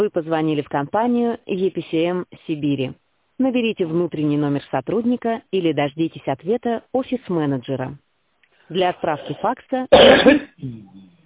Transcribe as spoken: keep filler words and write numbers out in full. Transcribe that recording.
Вы позвонили в компанию и пи си эм Сибири. Наберите внутренний номер сотрудника или дождитесь ответа офис-менеджера. Для отправки факса